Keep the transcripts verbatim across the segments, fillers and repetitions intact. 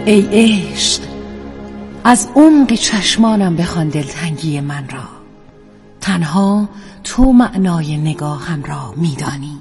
ای عشق، از عمق چشمانم بخوان دلتنگی من را، تنها تو معنای نگاهم را میدانی.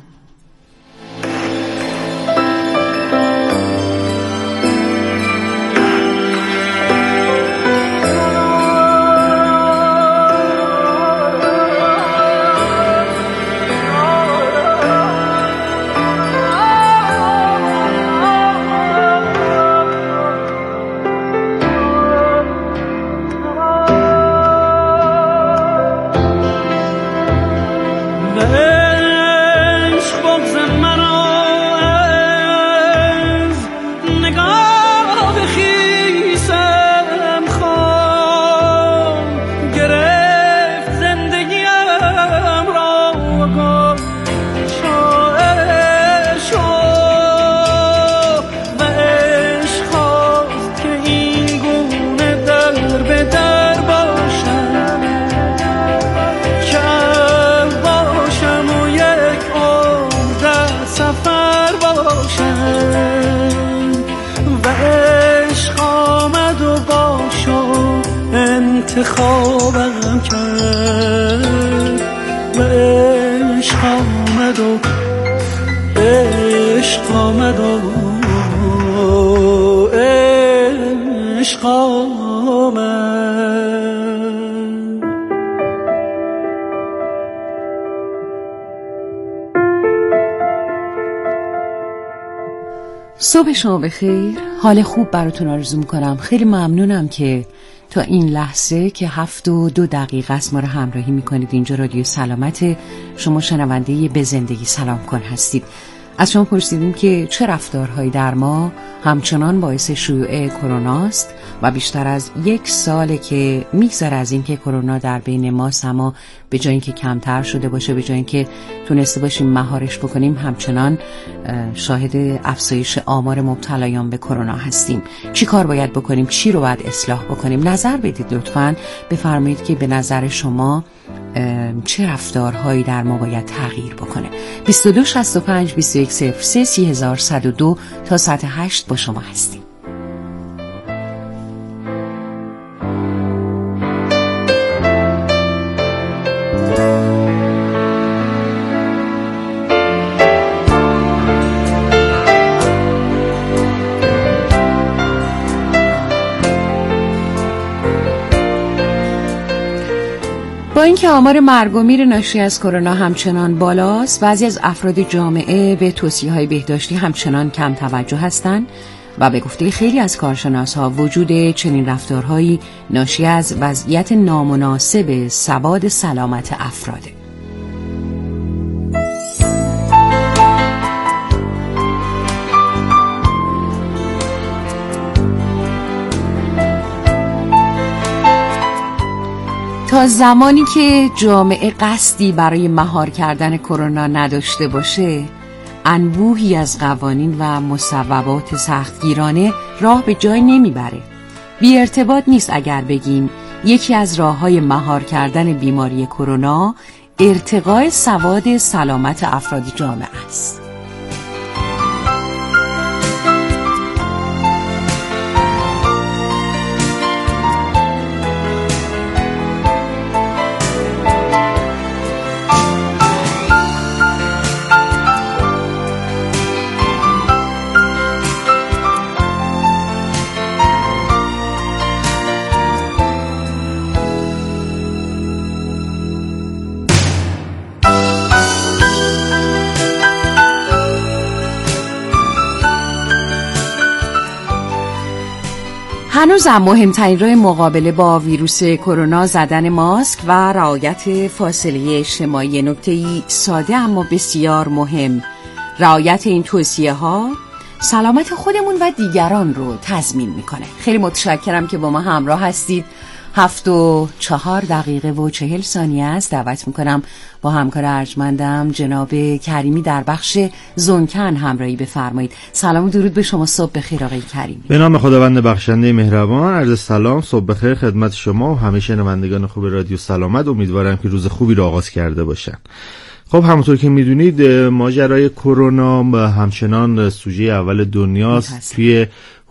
انتخابم کرد و عشق آمد و عشق آمد و عشق آمد. صبح شما بخیر، حال خوب براتون آرزو میکنم. خیلی ممنونم که تا این لحظه که هفت و دو دقیقه است ما رو همراهی میکنید. اینجا رادیو سلامت، شما شنونده به زندگی سلام کن هستید. از شما پرسیدیم که چه رفتارهایی در ما همچنان باعث شیوع کرونا است و بیشتر از یک ساله که میگذره از اینکه کرونا در بین ماست، اما به جای اینکه کمتر شده باشه، به جای اینکه تونسته باشیم مهارش بکنیم، همچنان شاهد افزایش آمار مبتلایان به کرونا هستیم. چی کار باید بکنیم؟ چی رو باید اصلاح بکنیم؟ نظر بدید لطفاً. بفرمایید که به نظر شما چه رفتارهایی در ما باید تغییر بکنه. بیست و دو شصت و پنج بیست و یک صفر سه سی هزار و صد و دو تا ساعت هشت با شما هستیم. با اینکه آمار مرگ و میر ناشی از کرونا همچنان بالاست، بعضی از افراد جامعه به توصیه‌های بهداشتی همچنان کم توجه هستند و به گفته خیلی از کارشناس‌ها وجود چنین رفتارهایی ناشی از وضعیت نامناسب سواد سلامت افراده. تا زمانی که جامعه قصدی برای مهار کردن کرونا نداشته باشه، انبوهی از قوانین و مصوبات سختگیرانه راه به جای نمیبره. بی ارتباط نیست اگر بگیم یکی از راه‌های مهار کردن بیماری کرونا ارتقاء سواد سلامت افراد جامعه است. هنوزم مهمترین راه مقابله با ویروس کرونا زدن ماسک و رعایت فاصله اجتماعی. نکته‌ای ساده اما بسیار مهم. رعایت این توصیه ها سلامت خودمون و دیگران رو تضمین میکنه. خیلی متشکرم که با ما همراه هستید. هفت و چهار دقیقه و چهل ثانیه است. دعوت میکنم با همکار ارجمندم جناب کریمی در بخش زونکن همراهی بفرمایید. سلام و درود به شما. صبح بخیر آقای کریمی. به نام خداوند بخشنده مهربان. عرض سلام، صبح بخیر خدمت شما و همه شنوندگان خوب رادیو سلامت. امیدوارم که روز خوبی رو آغاز کرده باشن. خب همونطور که میدونید ماجرای کرونا همچنان سوژه اول دنیاست. توی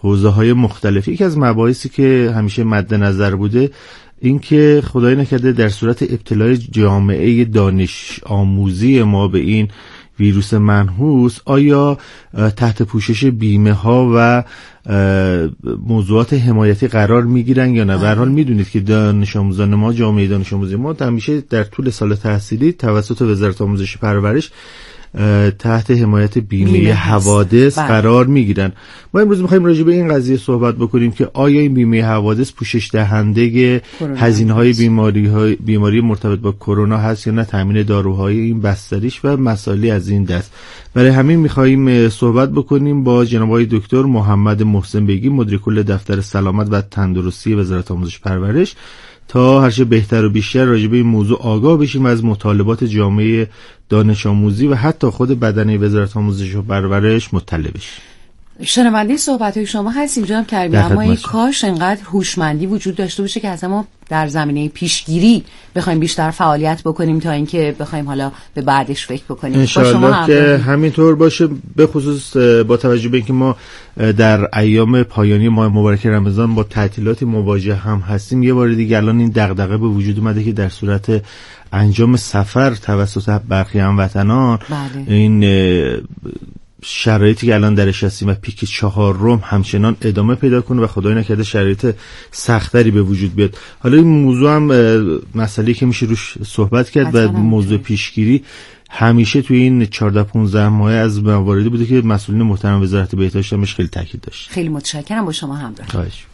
حوزه‌های مختلف. یکی از مباحثی که همیشه مد نظر بوده این که خدای نکرده در صورت ابتلای جامعه دانش آموزی ما به این ویروس منحوس آیا تحت پوشش بیمه ها و موضوعات حمایتی قرار میگیرن یا نه. به هر حال میدونید که دانش آموزان ما، جامعه دانش آموزی ما همیشه در طول سال تحصیلی توسط وزارت آموزش و پرورش تحت حمایت بیمه, بیمه حوادث بله. قرار میگیرن. ما امروز میخوایم راجع به این قضیه صحبت بکنیم که آیا این بیمه حوادث پوشش دهنده هزینه‌های بیماری های بیماری مرتبط با کرونا هست یا نه، تامین داروهای این بستریش و مسائلی از این دست. برای همین میخوایم صحبت بکنیم با جناب آقای دکتر محمد محسن بیگی، مدیر کل دفتر سلامت و تندرستی وزارت آموزش و پرورش، تا هر چه بهتر و بیشتر راجع به این موضوع آگاه بشیم و از مطالبات جامعه دانش آموزی و حتی خود بدنه وزارت آموزش و پرورش مطلع بشیم. شنونده صحبت‌های شما هستیم جناب کریمی، اما این کاش انقدر هوشمندی وجود داشته باشه که از ما در زمینه پیشگیری بخوایم بیشتر فعالیت بکنیم تا اینکه بخوایم حالا به بعدش فکر بکنیم. انشاءالله که همینطور باشه، به خصوص با توجه به اینکه ما در ایام پایانی ماه مبارک رمضان با تعطیلاتی مواجه هم هستیم. یه بار دیگه الان این دغدغه به وجود اومده که در صورت انجام سفر توسط برخی هموطنان بله. این شرایطی که الان درش هستیم و پیک چهارم همچنان ادامه پیدا کنه و خدای نکرده شرایط سختری به وجود بیاد. حالا این موضوع هم مسئله‌ای که میشه روش صحبت کرد و موضوع پیشگیری همیشه توی این چهارده پانزده ماه از مواردی بوده که مسئولین محترم وزارت بهداشت همش خیلی تاکید داشت. خیلی متشکرم، با شما همراه. خواهش.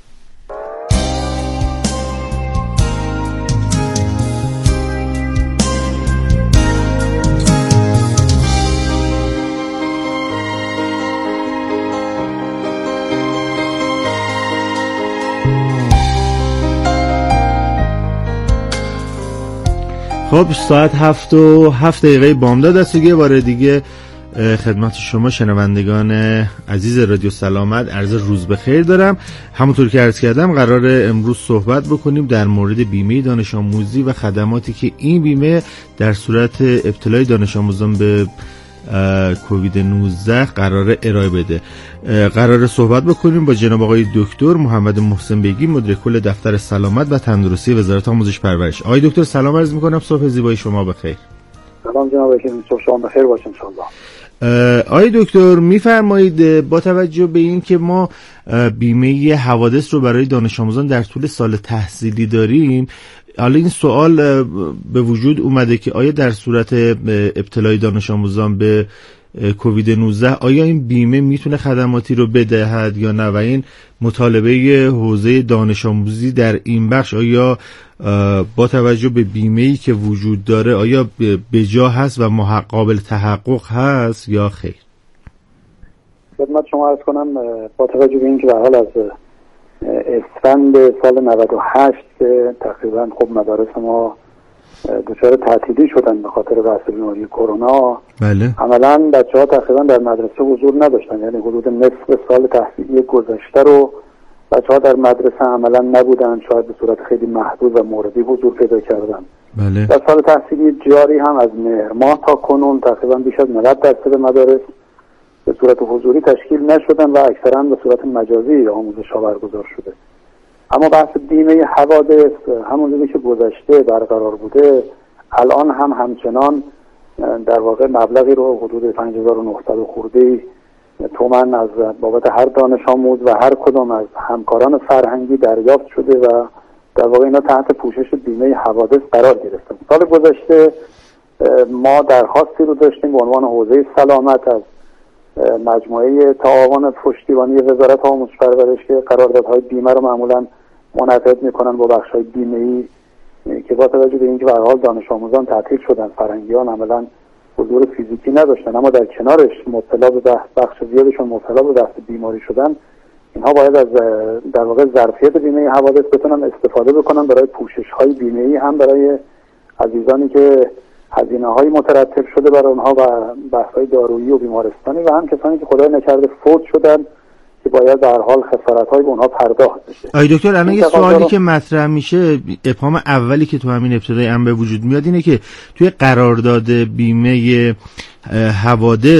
خب ساعت هفت و هفت دقیقه بامداد است و یه بار دیگه خدمت شما شنوندگان عزیز رادیو سلامت عرض روز بخیر دارم. همونطور که عرض کردم قراره امروز صحبت بکنیم در مورد بیمه دانش آموزی و خدماتی که این بیمه در صورت ابتلای دانش آموزان به کووید نوزده قراره ارائه بده. قراره صحبت بکنیم با جناب آقای دکتر محمد محسن بیگی، مدیر کل دفتر سلامت و تندرستی وزارت آموزش پرورش. آقای دکتر سلام عرض می‌کنم، صبح زیبای شما بخیر. سلام جناب آقای، صبح شما بخیر باشه ان شاءالله. آقای دکتر می‌فرمایید با توجه به این که ما بیمه حوادث رو برای دانش آموزان در طول سال تحصیلی داریم، حالا این سوال به وجود اومده که آیا در صورت ابتلای دانش آموزان به کووید نوزده آیا این بیمه میتونه خدماتی رو بدهد یا نه، و این مطالبه حوزه دانش آموزی در این بخش آیا با توجه به بیمه‌ای که وجود داره آیا بجا هست و قابل تحقق هست یا خیر؟ خدمت شما عرض کنم با توجه به اینکه به حال از اسفند سال نود و هشت که تقریبا خب مدارس ما دچار تعطیلی شدن به خاطر بحث بیماری کرونا، بله. عملا بچه‌ها تقریبا در مدرسه حضور نداشتن، یعنی حدود نصف سال تحصیلی گذشته رو بچه‌ها در مدرسه عملا نبودن، شاید به صورت خیلی محدود و موردی حضور پیدا کردن. بله. در سال تحصیلی جاری هم از مهر ماه تا کنون تقریبا بیش از نود درصد مدارس به صورت حضوری تشکیل نشدن و اکثرا به صورت مجازی آموزش‌ها برگزار شده. اما بحث بیمه حوادث همونجوری که گذشته برقرار بوده الان هم همچنان در واقع مبلغی رو حدود پنج هزار و نهصد خورده تومان از بابت هر دانش آموز و هر کدام از همکاران فرهنگی دریافت شده و در واقع اینا تحت پوشش بیمه حوادث قرار گرفتن. سال گذشته ما درخواستی رو داشتیم به عنوان حوزه سلامت از مجموعه تعاون پشتیبانی وزارت آموزش و پرورش که قراردادهای بیمه رو معمولا منعقد میکنن با بخش‌های بیمه‌ای که با توجه به اینکه به هر حال دانش آموزان تعطیل شدن، فرهنگیان عملاً حضور فیزیکی نداشتن، اما در کنارش مبتلا به بخش زیادشون مبتلا به بحث بیماری شدن، اینها باید از در واقع ظرفیت بیمه حوادث بتونن استفاده بکنن برای پوشش‌های بیمه‌ای، هم برای عزیزانی که هزینه‌های مترتب شده برای اونها و بحث‌های دارویی و بیمارستانی و هم کسانی که خدای نکرده فوت شدن که باید در حال خسارت‌های به اونها پرداخت بشه. آقای دکتر الان یه سوالی که مطرح میشه، ابهام اولی که تو همین ابتدای امر به وجود میاد اینه که توی قرارداد بیمه حوادث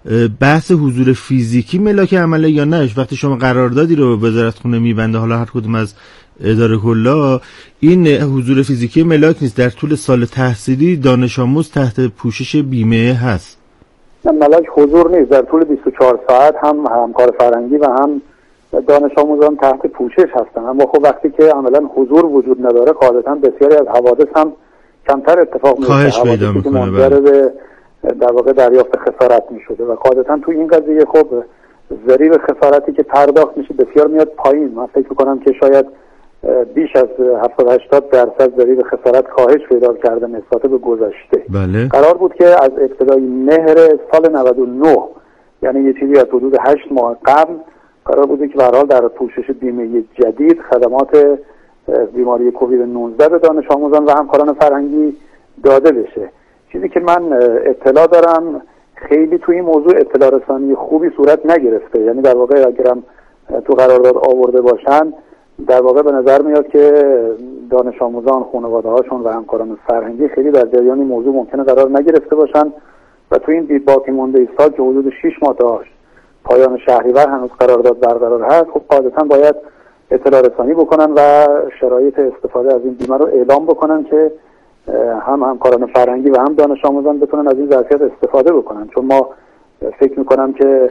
بحث حضور فیزیکی ملاک عمله یا نه؟ وقتی شما قراردادی رو وزارت خونه میبنده، حالا هر کدوم از اداره کلا، این حضور فیزیکی ملاک نیست. در طول سال تحصیلی دانش آموز تحت پوشش بیمه هست. ملاک حضور نیست، در طول بیست و چهار ساعت هم همکار فرهنگی و هم دانش آموزان تحت پوشش هستن. اما خب وقتی که عملا حضور وجود نداره، قاعدتا بسیاری از حوادث هم کمتر اتفاق میفته، حوادثی که منجر به در واقع دریافت خسارت میشده و قاعدتا تو این قضیه خب ضریب خسارتی که پرداخت میشه بسیار میاد پایین. من فکر میکنم که شاید بیش از هفتاد هشتاد درصد ضریب خسارت کاهش پیدا کرده نسبت به گذشته. بله. قرار بود که از ابتدای مهر سال نود و نه، یعنی یه چیزی از حدود هشت ماه قبل، قرار بود که به هر حال در پوشش بیمه جدید خدمات بیماری کووید نوزده به دانش آموزان و همکاران فرهنگی داده بشه. چیزی که من اطلاع دارم خیلی توی این موضوع اطلاع رسانی خوبی صورت نگرفته. یعنی در واقع اگرم تو قرارداد آورده باشن، در واقع به نظر میاد که دانش آموزان، خانواده هاشون و همکاران فرهنگی خیلی در جریان این موضوع ممکنه قرار نگرفته باشن و تو این باقی مونده سال که حدود شش ماه تا پایان شهریور هنوز قرارداد برقرار هست، خب قاعدتا باید اطلاع رسانی بکنن و شرایط استفاده از این بیمه رو اعلام بکنن که هم همکاران فرهنگی و هم دانش آموزان بتونن از این ظرفیت استفاده بکنن. چون ما فکر میکنم که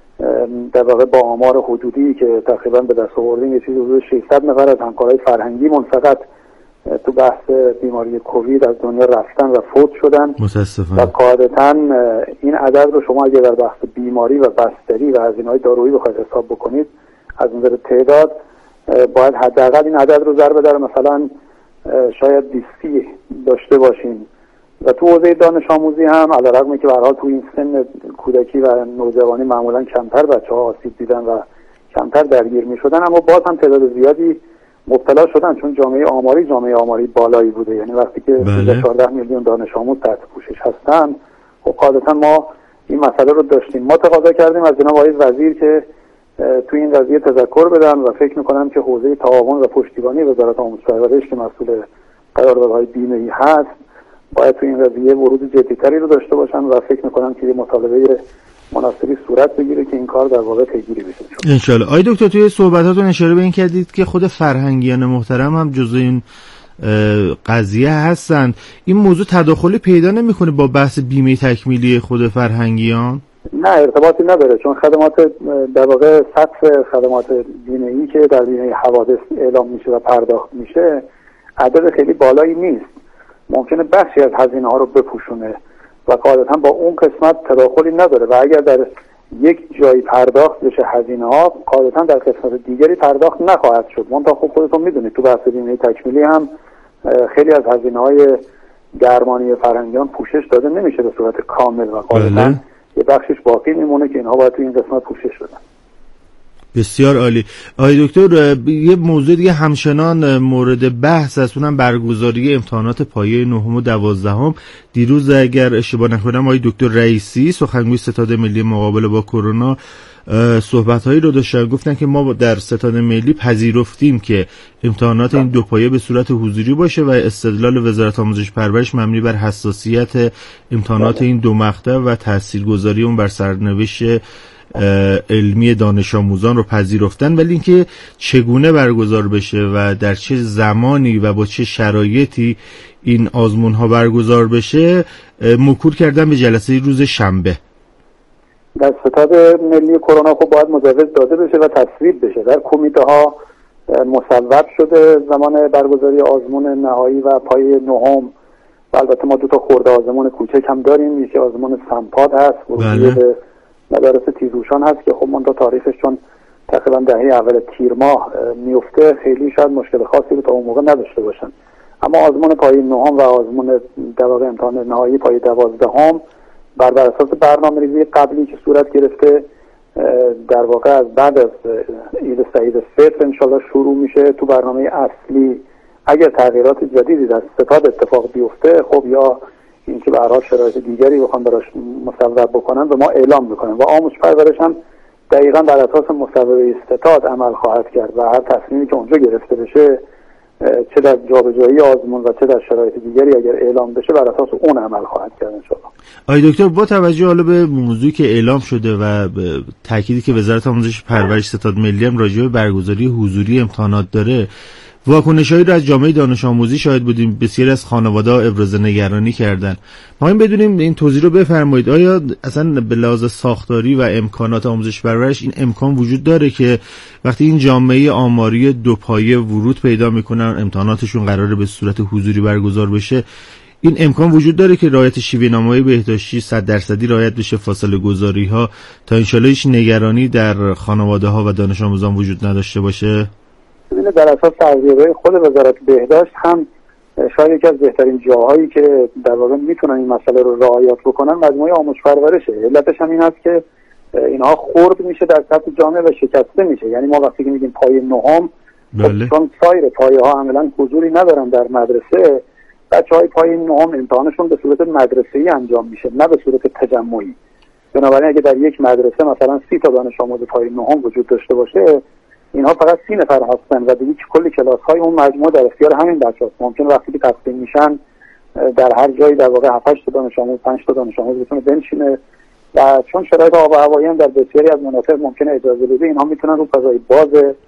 در واقع با آمار حدودی که تقریبا به دست آوردیم، یه چیزی حدود ششصد نفر از همکارای فرهنگی من فقط تو بحث بیماری کووید از دنیا رفتن و فوت شدن. متاسفانه. و قاعدتا این عدد رو شما اگه در بحث بیماری و بستری و هزینه‌های دارویی بخواید حساب بکنید، از نظر تعداد باید حداقل این عدد رو ضرب در مثلا شاید بیستی داشته باشیم. و تو حوزه دانش آموزی هم علیرغم که به هر حال تو این سن کودکی و نوجوانی معمولا کمتر بچه‌ها آسیب دیدن و کمتر درگیر می‌شدن، اما باز هم تعداد زیادی مبتلا شدن، چون جامعه آماری جامعه آماری بالایی بوده. یعنی وقتی که بله. چهارده میلیون دانش آموز تحت پوشش هستن، خب قاعدتا ما این مسئله رو داشتیم. ما تقاضا کردیم از جناب آقای وزیر که تو این قضیه تذکر بدن و فکر می‌کنم که حوزه تعاون و پشتیبانی وزارت آموزش و پرورش که مسئول قراردادهای بیمه‌ای هست، باید تو این قضیه ورود جدی‌تری رو داشته باشن و فکر می‌کنم که یه مطالبه مناسبی صورت بگیره که این کار در واقع پیگیری بشه. ان شاء الله. آقای دکتر توی صحبتاتون اشاره به این کردید که خود فرهنگیان محترم هم جزء این قضیه هستن. این موضوع تداخلی پیدا نمی‌کنه با بحث بیمه تکمیلی خود فرهنگیان؟ نه، ارتباطی نداره، چون خدمات در واقع سطح خدمات بیمه‌ای که در بیمه حوادث اعلام میشه و پرداخت میشه عدد خیلی بالایی نیست. ممکنه بخشی از هزینه‌ها رو بپوشونه و قاعدتا با اون قسمت تداخلی نداره و اگر در یک جایی پرداخت بشه هزینه‌ها، قاعدتا در قسمت دیگری پرداخت نخواهد شد. منتها خب خودتون میدونید تو بحث بیمه تکمیلی هم خیلی از هزینه‌های درمانی فرهنگیان پوشش داده نمیشه به صورت کامل و قاعدتا یه بخشش باقی میمونه که اینها باید تو این قسمت پوشش بدن. بسیار عالی. آقای دکتر، یه موضوع دیگه همچنان مورد بحث است، اونم برگزاری امتحانات پایه نهم و دوازدهم. دیروز اگر اشتباه نکنم آقای دکتر رئیسی سخنگوی ستاد ملی مقابله با کرونا صحبت‌هایی رو داشتن، گفتن که ما در ستاد ملی پذیرفتیم که امتحانات این دو پایه به صورت حضوری باشه و استدلال وزارت آموزش پرورش مبنی بر حساسیت امتحانات این دو مقطع و تاثیرگذاری اون بر سرنوشت علمی دانش آموزان رو پذیرفتن، ولی اینکه چگونه برگزار بشه و در چه زمانی و با چه شرایطی این آزمون ها برگزار بشه موکول کردن به جلسه روز شنبه. در ستاد ملی کرونا خب باید مجوز داده بشه و تصویب بشه. در کمیته ها مصوب شده زمان برگزاری آزمون نهایی و پایه نهم و البته ما دو تا خرده آزمون کوچک هم داریم. یکی آزمون سمپاد هست، ورودی مدارس تیزهوشان هست که خب من تا تاریخش چون تقریبا دهه اول تیر ماه میفته خیلی شاید مشکل خاصی رو تا اون موقع نداشته باشن. اما آزمون پایه نهم و آزمون در واقع امتحان نهایی پایه دوازدهم بر بر اساس برنامه‌ریزی قبلی که صورت گرفته در واقع از بعد از عید سعید فطر انشالله شروع میشه. تو برنامه اصلی اگر تغییرات جدیدی در ستاد اتفاق بیفته، خب یا اینکه به هر حال شرایط دیگری بخوان براش مصوب بکنن به ما اعلام میکنن و آموزش پرورش هم دقیقاً بر اساس مصوبه ستاد عمل خواهد کرد و هر تصمیمی که اونجا گرفته بشه چه در جابجایی آزمون و چه در شرایط دیگری اگر اعلام بشه بر اساس اون عمل خواهد کرد ان شاء الله. آقای دکتر، با توجه حالا به موضوعی که اعلام شده و تأکیدی که وزارت آموزش پرورش ستاد ملی هم راجع به برگزاری حضوری امتحانات داره، واکنش‌هایی را از جامعه دانش آموزی شاهد بودیم. بسیاری از خانواده‌ها ابراز نگرانی کردن. ما این بدونیم این توضیح رو بفرمایید، آیا اصلا به لحاظ ساختاری و امکانات آموزش پرورش این امکان وجود داره که وقتی این جامعه آماری دو پایه ورود پیدا میکنن، امتحاناتشون قراره به صورت حضوری برگزار بشه، این امکان وجود داره که رعایت شیوه نمایی بهداشتی صد درصدی رعایت بشه، فاصله گذاری ها، تا انشالله هیچ نگرانی در خانواده ها و دانش آموزان وجود نداشته باشه؟ در اساس ارزیابی خود وزارت بهداشت هم شاید یکی از بهترین جاهایی که در واقع میتونن این مسئله رو رعایت بکنن مجموعه آموزش پرورشه. علتش هم این است که اینها خرد میشه در سطح جامعه و شکسته میشه. یعنی ما وقتی که میگیم پایه نهم، بله. چون سایر پایه ها عملاً حضوری ندارن در مدرسه، بچهای پایه نهم امتحانشون به صورت مدرسه‌ای انجام میشه، نه به صورت تجمعی. بنابراین اگه در یک مدرسه مثلا سی تا دانش آموز پایه نهم وجود داشته باشه، اینها فقط سی نفر هستن و دیگه کل کلاس های اون مجموعه در اختیار همین بچه‌هاست. ممکن وقتی که تقسیم میشن در هر جایی در واقع هفت هشت تا دانش آموز پنج تا دانش آموز بتونه بنشینه و چون شرایط آب و هوایی هم در بسیاری از مناطق ممکنه اجازه بده، اینها میتونن رو فضای باز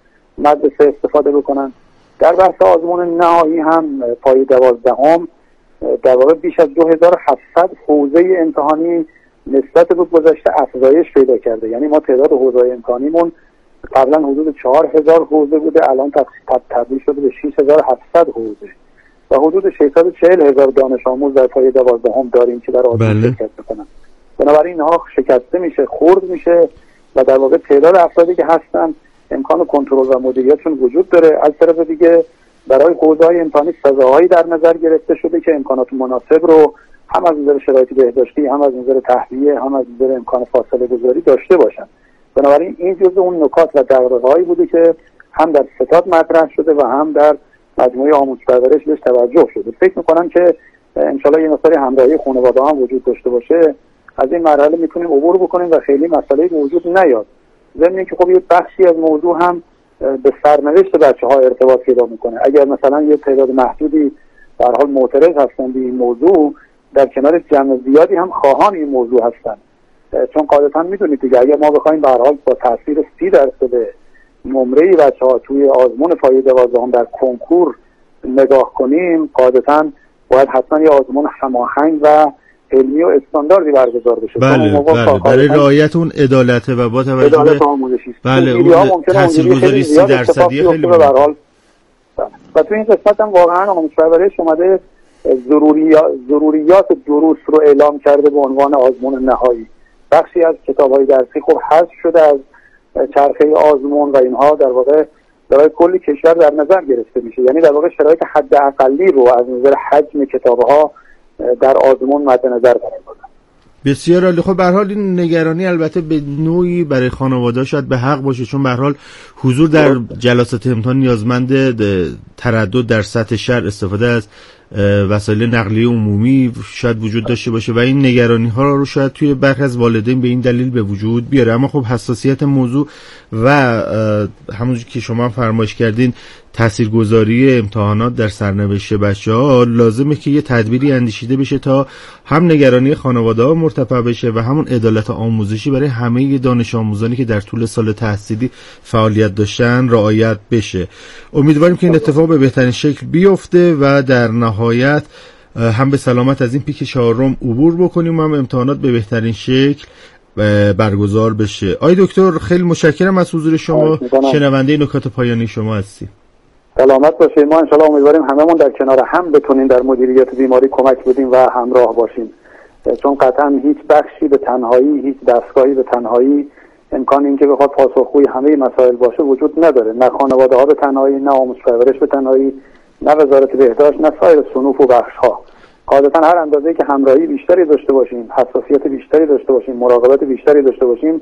مدرسه استفاده بکنن. در بحث آزمون نهایی هم پایه دوازدهم در واقع بیش از دو هزار و هفتصد حوزه امتحانی نسبت به گذشته افزایش پیدا کرده. یعنی ما تعداد حوزه‌های امتحانیمون قبلا حدود چهار هزار حوزه بوده، الان تبدیل شده به شش هزار و هفتصد حوزه و حدود ششصد و چهل هزار دانش آموز در پایه دوازدهم داریم که در آزمون شرکت میکنن. بنابراین اینها شکسته میشه، خرد میشه و در واقع تعداد افرادی که هستن امکان کنترل و مدیریتشون وجود داره. از طرف دیگه برای حوزه‌های امتحانی سزاهایی در نظر گرفته شده که امکانات مناسب رو هم از نظر شرایط بهداشتی، هم از نظر تهویه، هم از نظر امکان فاصله گذاری داشته باشن. بنابراین این جزء اون نکات و دغدغه‌هایی بوده که هم در ستاد مطرح شده و هم در مجموعه آموزش پرورش بهش توجه شده. فکر می‌کنم که انشالله یه مقدار همراهی خانواده‌ها هم وجود داشته باشه، از این مرحله میتونیم عبور بکنیم و خیلی مسئله وجود نیاد. ضمن اینکه خب یه بخشی از موضوع هم به سرنوشت بچه‌ها ارتباط پیدا میکنه. اگر مثلا یه تعداد محدودی به هر حال معترض هستن به این موضوع، در کنار جمع زیادی هم خواهان این موضوع هستن. چون قاعدتا میدونید دیگه اگر ما بخوایم به هر حال با تاثیر سی درصد نمره بچه‌ها توی آزمون پایه دوازدهم در کنکور نگاه کنیم، قاعدتا باید حتما یه آزمون هماهنگ و علمی و استانداردی برگزار بشه. بله بله برای رعایت اون عدالت و با توجه به بله اون تاثیرگذاری سی درصدی خیلی به هر حال. و تو این قسمت هم واقعا آموزش پرورش اومده ضروریات ضروریات دروس رو اعلام کرده به عنوان آزمون نهایی. بخشی از کتاب‌های درسی خب حذف شده از چرخه آزمون و اینها در واقع برای کلی کشور در نظر گرفته میشه. یعنی در واقع شرایط حداقلی رو از نظر حجم کتاب‌ها در آزمون مد نظر قرار دادن. بسیار عالی. خب به هر حال این نگرانی البته به نوعی برای خانواده شاید به حق باشه، چون به هر حال حضور در جلسات امتحان نیازمند تردد در سطح شهر، استفاده از وسایل نقلیه عمومی شاید وجود داشته باشه و این نگرانی ها رو شاید توی برخی از والدین به این دلیل به وجود بیاره. اما خب حساسیت موضوع و همونجوری که شما فرمایش کردین تاثیرگذاری امتحانات در سرنوشت بچه‌ها، لازمه که یه تدبیری اندیشیده بشه تا هم نگرانی خانواده‌ها مرتفع بشه و همون عدالت آموزشی برای همه دانش آموزانی که در طول سال تحصیلی فعالیت داشتن رعایت بشه. امیدواریم که این اتفاق به بهترین شکل بیفته و در نهایت هم به سلامت از این پیک چهارم عبور بکنیم و هم امتحانات به بهترین شکل برگزار بشه. آقای دکتر خیلی متشکرم از حضور شما. شنونده نکات پایانی شما هستیم. سلامت باشید. ما انشالله امیدواریم هممون در کنار هم بتونیم در مدیریت بیماری کمک بدیم و همراه باشیم، چون قطعا هیچ بخشی به تنهایی، هیچ دستگاهی به تنهایی امکان این که بخواد پاسخگوی همه مسائل باشه وجود نداره. نه خانواده ها به تنهایی، نه آموزش پرورش به تنهایی، نه وزارت بهداشت، نه سایر صنوف و بخش ها. قاعدتا هر اندازه‌ای که همراهی بیشتری داشته باشیم، حساسیت بیشتری داشته باشیم، مراقبت بیشتری داشته باشیم،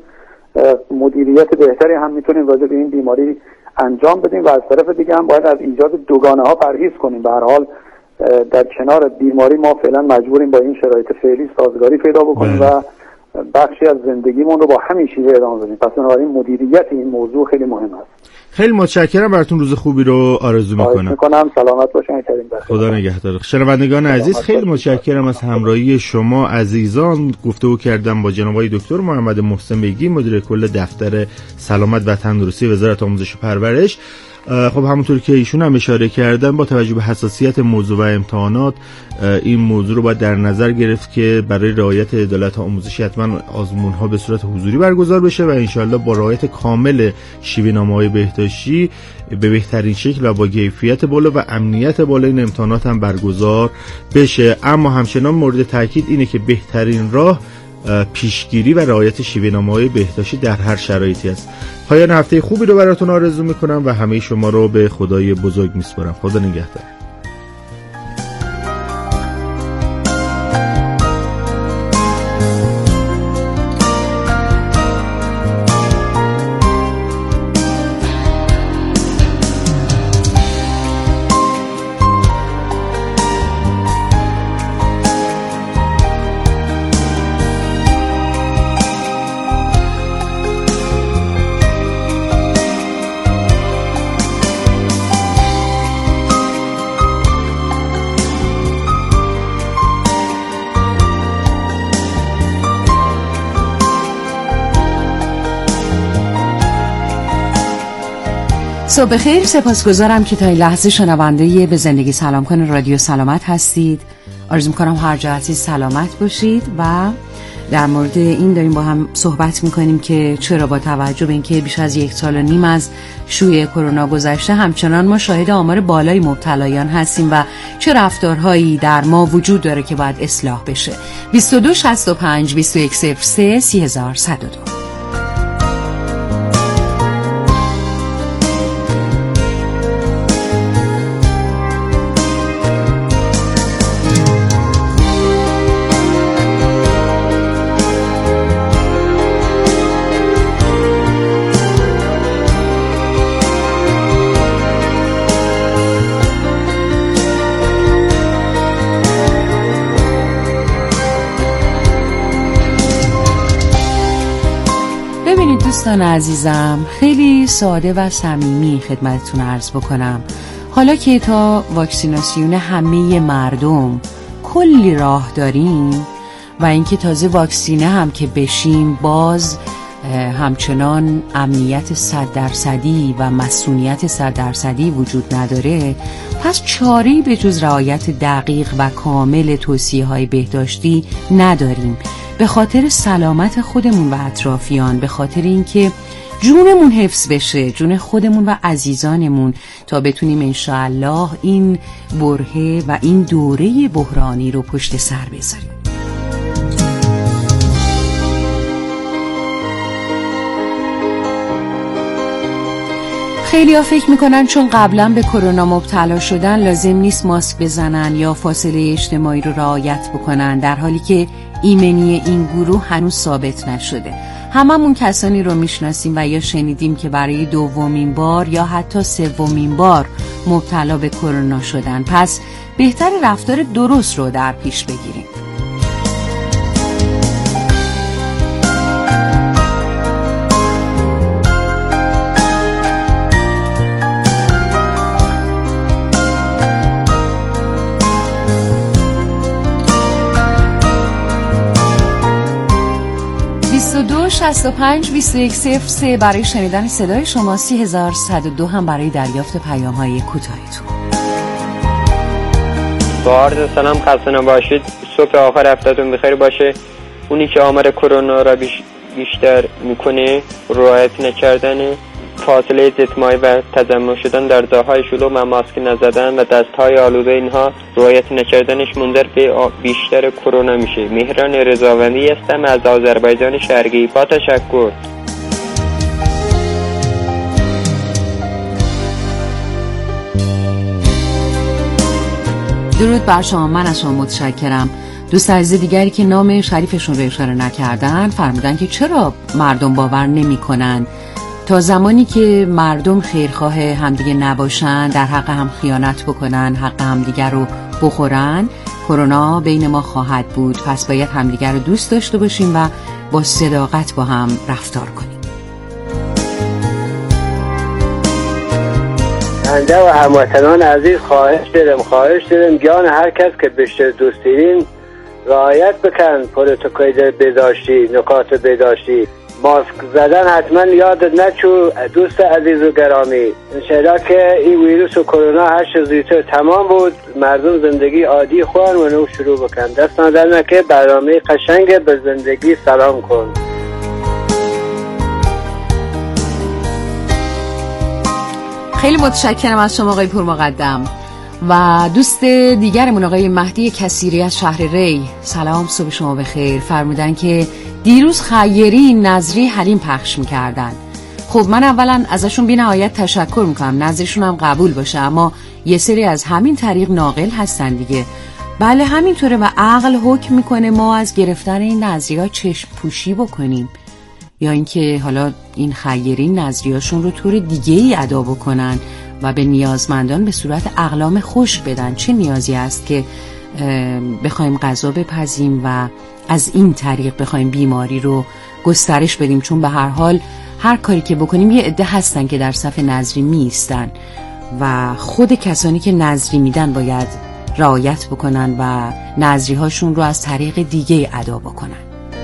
مدیریت بهتری هم میتونیم راجع به این بیماری انجام بدیم و از طرف دیگه هم باید از ایجاد دوگانه ها پرهیز کنیم. به هر حال در کنار بیماری ما فعلا مجبوریم با این شرایط فعلی سازگاری پیدا بکنیم و بخشی از زندگیمون رو با همین شیوه ادامه بدیم. پس بنابراین مدیریت این موضوع خیلی مهم است. خیلی متشکرم، براتون روز خوبی رو آرزو میکنم. میکنم سلامت باشین. کریم خدا نگهدار. شنوندگان عزیز، خیلی متشکرم از همراهی شما عزیزان. گفتگو کردم با جناب آقای دکتر محمد محسن بیگی، مدیر کل دفتر سلامت و تندرستی وزارت آموزش و پرورش. خب همونطور که ایشون هم اشاره کردن، با توجه به حساسیت موضوع و امتحانات این موضوع رو باید در نظر گرفت که برای رعایت عدالت آموزشی حتما آزمون ها به صورت حضوری برگزار بشه و انشالله با رعایت کامل شیوه‌نامه‌های بهداشتی به بهترین شکل و با کیفیت بالا و امنیت بالا این امتحانات هم برگزار بشه. اما همچنان مورد تاکید اینه که بهترین راه پیشگیری و رعایت شیوه‌نامه‌های بهداشتی در هر شرایطی است. پایان هفته خوبی رو براتون آرزو میکنم و همه شما رو به خدای بزرگ میسپارم. خدا نگهدار. صبح بخیر، سپاسگزارم که تا این لحظه شنونده به زندگی سلام کن رادیو سلامت هستید. آرزو می‌کنم هر جا هستید سلامت باشید و در مورد این داریم با هم صحبت می‌کنیم که چرا با توجه به اینکه بیش از یک سال و نیم از شیوع کرونا گذشته همچنان ما شاهد آمار بالای مبتلایان هستیم و چه رفتارهایی در ما وجود داره که باید اصلاح بشه. بیست و دو شصت و پنج بیست و یک صفر سه سی هزار و صد و دو. دوستان عزیزم، خیلی ساده و صمیمی خدمتتون عرض بکنم. حالا که تا واکسیناسیون همه مردم کلی راه داریم و اینکه تازه واکسینه هم که بشیم باز همچنان امنیت صد درصدی و مسئولیت صد درصدی وجود نداره، پس چاره‌ای به جز رعایت دقیق و کامل توصیه‌های بهداشتی نداریم. به خاطر سلامت خودمون و اطرافیان، به خاطر اینکه جونمون حفظ بشه، جون خودمون و عزیزانمون، تا بتونیم انشاءالله این برهه و این دوره بحرانی رو پشت سر بذاریم. خیلی ها فکر میکنن چون قبلا به کرونا مبتلا شدن لازم نیست ماسک بزنن یا فاصله اجتماعی رو رعایت بکنن، در حالی که ایمنی این گروه هنوز ثابت نشده. هممون کسانی رو میشناسیم و یا شنیدیم که برای دومین بار یا حتی سومین بار مبتلا به کرونا شدن. پس بهتر رفتار درست رو در پیش بگیریم. بیست و دو شصت و پنج بیست و یک صفر سه برای شنیدن صدای شما، سی هزار و صد و دو هم برای دریافت پیام های کوتاهتون. با عرض سلام، خسته نباشید. صبح آخر هفتهتون بخیر باشه. اونی که آمار کرونا را بیش بیشتر میکنه رعایت نکردن فاصله اجتماعی و تجمع شدن در جاهای شلوغ و ماسک نزدن و دستهای آلوده، اینها رعایت نکردنش منجر به بیشتر کرونا میشه. مهران رضاوندی هستم از آذربایجان شرقی. با تشکر. درود بر شما، من از شما متشکرم. دوست عزیز دیگری که نام شریفشون رو اشاره نکردن فرمودن که چرا مردم باور نمی کنن تا زمانی که مردم خیرخواه همدیگه نباشن، در حق هم خیانت بکنن، حق همدیگه رو بخورن، کرونا بین ما خواهد بود، پس باید همدیگر رو دوست داشته باشیم و با صداقت با هم رفتار کنیم. بنده و هموطنان عزیز خواهش دارم خواهش دارم جان هر کس که بیشتر دوست دارین رعایت بکن پروتکل بهداشتی، نکات بهداشتی. ماسک زدن حتما یادت نچو دوست عزیز و گرامی. انشاءالله که این ویروس و کرونا هر چه زودتر تمام بود، مردم زندگی عادی خواهن و نو شروع بکن. دست نادر نکه برنامه قشنگ به زندگی سلام کن. خیلی متشکرم از شما آقای پورمقدم. و دوست دیگرمون آقای مهدی کثیری از شهر ری، سلام، صبح شما بخیر. فرمودن که دیروز خیری نظری حلیم پخش میکردن. خب من اولا ازشون بی نهایت تشکر میکنم، نظرشون هم قبول باشه، اما یه سری از همین طریق ناقل هستن دیگه. بله همینطوره و عقل حکم میکنه ما از گرفتن این نظری ها چشم پوشی بکنیم، یا اینکه حالا این خیری نظریاشون رو طور دیگه ای ادا بکنن و به نیازمندان به صورت اقلام خوش بدن. چه نیازی است که بخوایم غذا بپزیم و از این طریق بخوایم بیماری رو گسترش بدیم، چون به هر حال هر کاری که بکنیم یه عده هستن که در صف نظری می ایستن و خود کسانی که نظری میدن باید رعایت بکنن و نظری هاشون رو از طریق دیگه ادا بکنن.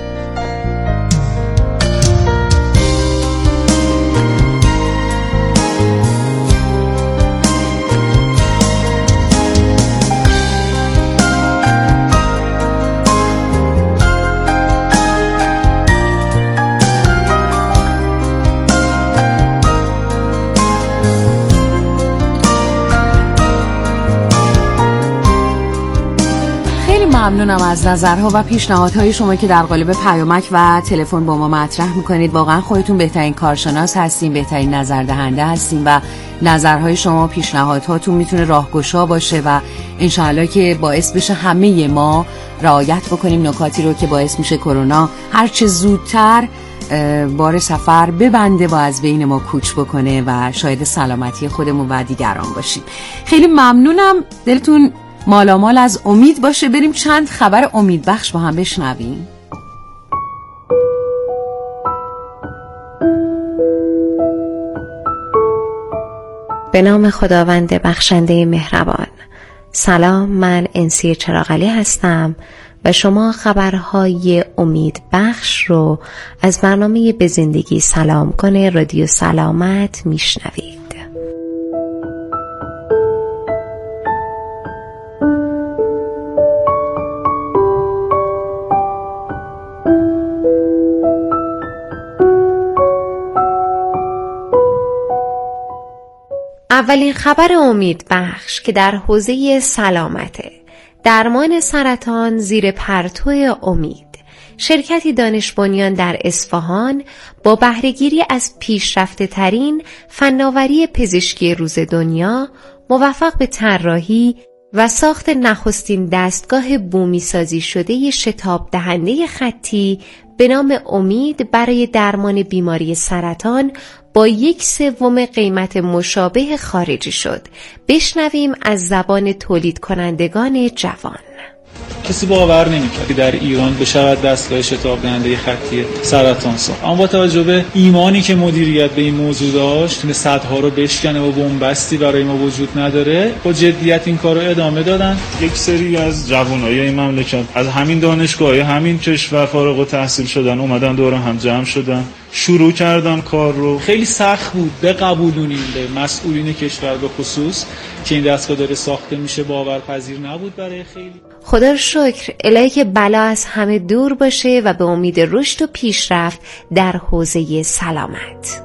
ممنونم از نظرها و پیشنهادهای شما که در قالب پیامک و تلفن با ما مطرح میکنید. واقعا خودتون بهترین کارشناس هستین، بهترین نظردهنده هستین و نظرهای شما، پیشنهادهاتون میتونه راهگشا باشه و انشاءالله که باعث بشه همه ما رعایت بکنیم نکاتی رو که باعث میشه کرونا هرچه زودتر بار سفر ببنده و از بین ما کوچ بکنه و شاید سلامتی خودمون و دیگران باشیم. خیلی ممنونم، دلتون مالامال از امید باشه. بریم چند خبر امید بخش با هم بشنویم. به نام خداوند بخشنده مهربان. سلام، من انسی چراغلی هستم و شما خبرهای امید بخش رو از برنامه به زندگی سلام کنه رادیو سلامت میشنوید. اولین خبر امید بخش که در حوزه سلامته، درمان سرطان زیر پرتو امید. شرکتی دانش بنیان در اصفهان با بهره‌گیری از پیشرفته ترین فناوری پزشکی روز دنیا موفق به طراحی و ساخت نخستین دستگاه بومی سازی شده شتاب دهنده خطی به نام امید برای درمان بیماری سرطان با یک سوم قیمت مشابه خارجی شد. بشنویم از زبان تولید کنندگان جوان. کسی باور نمی‌کرد که در ایران بشود دستگاه شتاب دهنده خطی سرطان ساخت. اما با توجه به ایمانی که مدیریت به این موضوع داشت، تونه صدها رو بشکنه و بن‌بستی برای ما وجود نداره، با جدیت این کارو ادامه دادن. یک سری از جوانای این مملکت از همین دانشگاه‌های همین کشور فارغ التحصیل شدن، اومدن دور هم جمع شدن، شروع کردن کار رو. خیلی سخت بود بقبولونیم به مسئولین کشور به خصوص که این دستگاه داره ساخته میشه، باورپذیر نبود برای خیلی. خدا رو شکر، الهی که بلا از همه دور باشه و به امید رشد و پیشرفت در حوزه سلامت.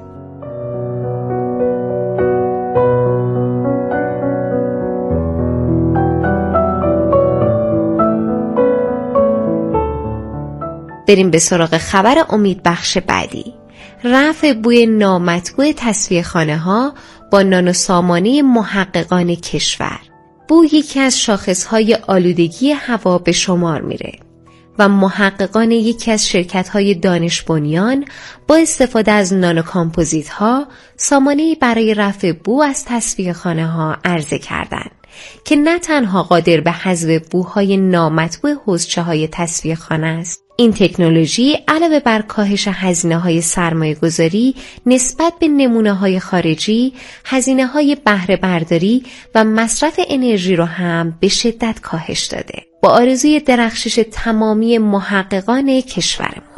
بریم به سراغ خبر امید بخش بعدی. رفع بوی نامطبوع تصفیه خانه ها با نانوسامانه محققان کشور. بو یکی از شاخصهای آلودگی هوا به شمار میره و محققان یکی از شرکت‌های دانش بنیان با استفاده از نانوکامپوزیت ها سامانه‌ای برای رفع بو از تصفیه خانه ها عرضه کردند. که نه تنها قادر به حذف بوهای نامطبوع حوضچه‌های تصفیه خانه است، این تکنولوژی علاوه بر کاهش هزینه‌های سرمایه‌گذاری نسبت به نمونه‌های خارجی، هزینه‌های بهره برداری و مصرف انرژی رو هم به شدت کاهش داده. با آرزوی درخشش تمامی محققان کشورمون.